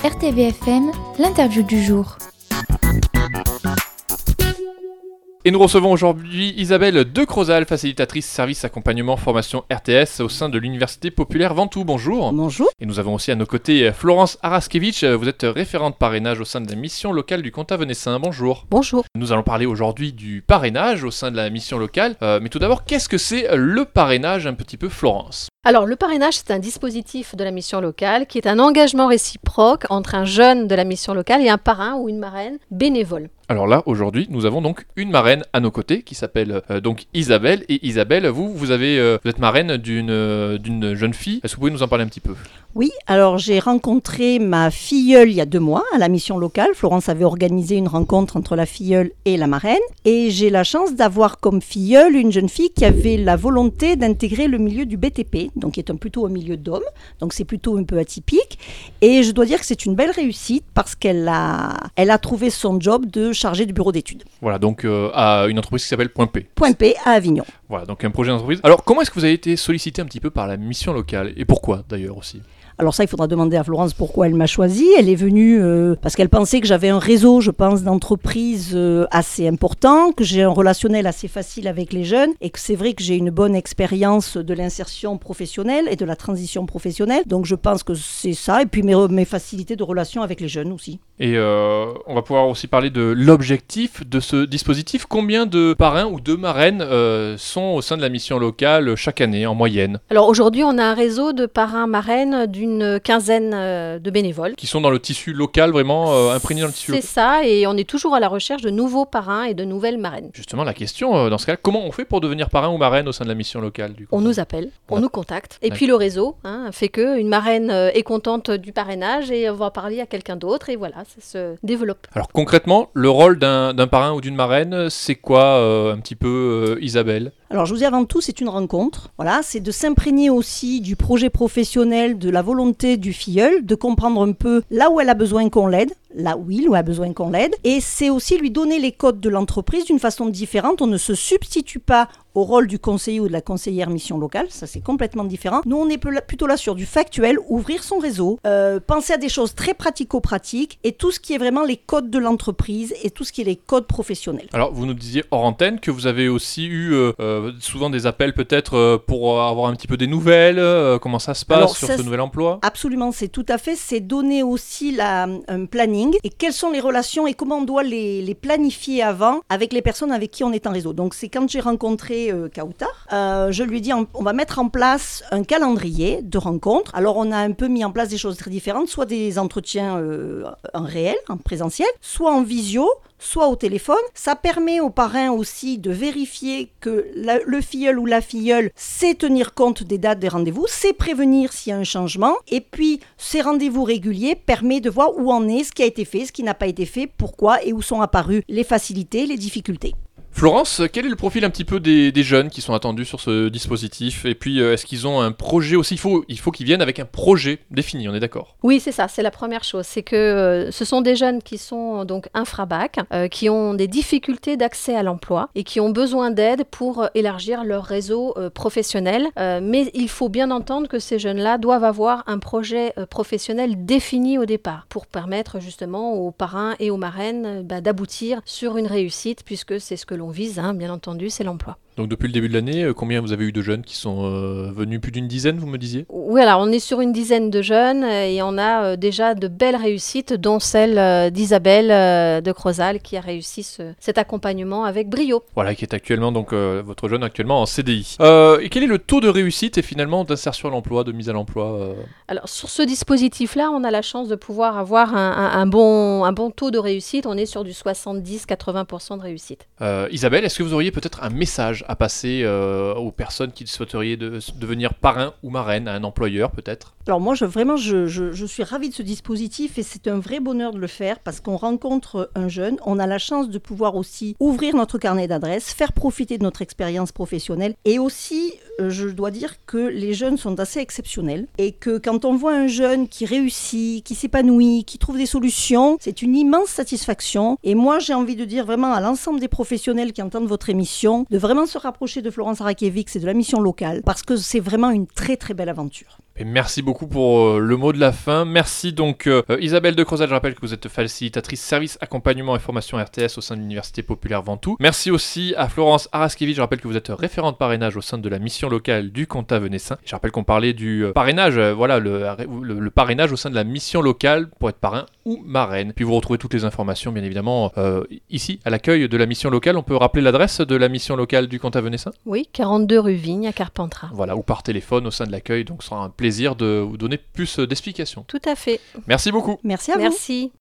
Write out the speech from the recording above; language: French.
RTVFM, l'interview du jour. Et nous recevons aujourd'hui Isabelle de Crozal, facilitatrice service accompagnement formation RTS au sein de l'Université populaire Ventoux. Bonjour. Bonjour. Et nous avons aussi à nos côtés Florence Araskevitch. Vous êtes référente parrainage au sein de la mission locale du Comtat Venessin. Bonjour. Bonjour. Nous allons parler aujourd'hui du parrainage au sein de la mission locale. Mais tout d'abord, qu'est-ce que c'est le parrainage un petit peu, Florence ? Alors, le parrainage, c'est un dispositif de la mission locale qui est un engagement réciproque entre un jeune de la mission locale et un parrain ou une marraine bénévole. Alors là, aujourd'hui, nous avons donc une marraine à nos côtés qui s'appelle donc Isabelle. Et Isabelle, vous êtes marraine d'une jeune fille. Est-ce que vous pouvez nous en parler un petit peu ? Oui, alors j'ai rencontré ma filleule il y a 2 mois à la mission locale. Florence avait organisé une rencontre entre la filleule et la marraine. Et j'ai la chance d'avoir comme filleule une jeune fille qui avait la volonté d'intégrer le milieu du BTP, donc qui est plutôt un milieu d'hommes. Donc c'est plutôt un peu atypique. Et je dois dire que c'est une belle réussite parce qu'elle a trouvé son job de chargée du bureau d'études. Voilà, donc à une entreprise qui s'appelle Point P. Point P à Avignon. Voilà, donc un projet d'entreprise. Alors comment est-ce que vous avez été sollicité un petit peu par la mission locale et pourquoi d'ailleurs aussi ? Alors ça, il faudra demander à Florence pourquoi elle m'a choisie. Elle est venue parce qu'elle pensait que j'avais un réseau, je pense, d'entreprises assez important, que j'ai un relationnel assez facile avec les jeunes et que c'est vrai que j'ai une bonne expérience de l'insertion professionnelle et de la transition professionnelle. Donc je pense que c'est ça. Et puis mes facilités de relation avec les jeunes aussi. Et on va pouvoir aussi parler de l'objectif de ce dispositif. Combien de parrains ou de marraines sont au sein de la mission locale chaque année en moyenne ? Alors aujourd'hui, on a un réseau de parrains-marraines d'une quinzaine de bénévoles. Qui sont dans le tissu local, vraiment imprégnés dans le tissu local. C'est ça, et on est toujours à la recherche de nouveaux parrains et de nouvelles marraines. Justement, la question, dans ce cas, comment on fait pour devenir parrain ou marraine au sein de la mission locale du coup ? On nous appelle, on nous contacte. Et puis le réseau fait qu'une marraine est contente du parrainage et on va parler à quelqu'un d'autre et voilà, ça se développe. Alors concrètement, le rôle d'un parrain ou d'une marraine, c'est quoi un petit peu Isabelle ? Alors je vous dis avant tout, c'est une rencontre. Voilà, c'est de s'imprégner aussi du projet professionnel, de la volonté du filleul, de comprendre un peu là où elle a besoin qu'on l'aide, là où il a besoin qu'on l'aide. Et c'est aussi lui donner les codes de l'entreprise d'une façon différente. On ne se substitue pas au rôle du conseiller ou de la conseillère mission locale, ça c'est complètement différent. Nous on est plutôt là sur du factuel, ouvrir son réseau, penser à des choses très pratico-pratiques et tout ce qui est vraiment les codes de l'entreprise et tout ce qui est les codes professionnels. Alors vous nous disiez hors antenne que vous avez aussi eu souvent des appels peut-être pour avoir un petit peu des nouvelles, comment ça se passe alors, sur ce nouvel emploi ? Absolument, c'est tout à fait, c'est donner aussi un planning et quelles sont les relations et comment on doit les planifier avant avec les personnes avec qui on est en réseau. Donc c'est quand j'ai rencontré Kautar, je lui ai dit on va mettre en place un calendrier de rencontres. Alors on a un peu mis en place des choses très différentes, soit des entretiens en réel, en présentiel, soit en visio, soit au téléphone. Ça permet aux parrains aussi de vérifier que le filleul ou la filleule sait tenir compte des dates des rendez-vous, sait prévenir s'il y a un changement. Et puis, ces rendez-vous réguliers permettent de voir où en est, ce qui a été fait, ce qui n'a pas été fait, pourquoi et où sont apparues les facilités, les difficultés. Florence, quel est le profil un petit peu des jeunes qui sont attendus sur ce dispositif ? Et puis, est-ce qu'ils ont un projet aussi ? Il faut qu'ils viennent avec un projet défini, on est d'accord ? Oui, c'est ça, c'est la première chose. C'est que ce sont des jeunes qui sont donc infra-bac, qui ont des difficultés d'accès à l'emploi et qui ont besoin d'aide pour élargir leur réseau professionnel. Mais il faut bien entendre que ces jeunes-là doivent avoir un projet professionnel défini au départ pour permettre justement aux parrains et aux marraines d'aboutir sur une réussite puisque c'est ce que l'on vise, bien entendu, c'est l'emploi. Donc depuis le début de l'année, combien vous avez eu de jeunes qui sont venus ? Plus d'une dizaine, vous me disiez ? Oui, alors on est sur une dizaine de jeunes et on a déjà de belles réussites, dont celle d'Isabelle de Crozal qui a réussi cet accompagnement avec brio. Voilà, qui est actuellement, donc votre jeune actuellement en CDI. Et quel est le taux de réussite et finalement d'insertion à l'emploi, de mise à l'emploi Alors sur ce dispositif-là, on a la chance de pouvoir avoir un bon taux de réussite. On est sur du 70-80% de réussite. Isabelle, est-ce que vous auriez peut-être un message à passer aux personnes qui souhaiteriez devenir parrain ou marraine à un employeur peut-être ? Alors moi, je suis ravie de ce dispositif et c'est un vrai bonheur de le faire parce qu'on rencontre un jeune, on a la chance de pouvoir aussi ouvrir notre carnet d'adresses, faire profiter de notre expérience professionnelle et aussi, je dois dire que les jeunes sont assez exceptionnels et que quand on voit un jeune qui réussit, qui s'épanouit, qui trouve des solutions, c'est une immense satisfaction et moi, j'ai envie de dire vraiment à l'ensemble des professionnels qui entendent votre émission de vraiment se rapprocher de Florence Araskevitch et de la mission locale parce que c'est vraiment une très très belle aventure. Et merci beaucoup pour le mot de la fin. Merci donc Isabelle de Crozat, je rappelle que vous êtes facilitatrice service accompagnement et formation RTS au sein de l'Université Populaire Ventoux. Merci aussi à Florence Araskevich, je rappelle que vous êtes référente parrainage au sein de la mission locale du Comtat Venessin. Je rappelle qu'on parlait du parrainage, le parrainage au sein de la mission locale pour être parrain ou marraine. Puis vous retrouvez toutes les informations bien évidemment ici à l'accueil de la mission locale. On peut rappeler l'adresse de la mission locale du Comtat Venessin ? Oui, 42 rue Vigne à Carpentras. Voilà, ou par téléphone au sein de l'accueil, donc ce sera un plaisir de vous donner plus d'explications. Tout à fait. Merci beaucoup. Merci à vous. Merci.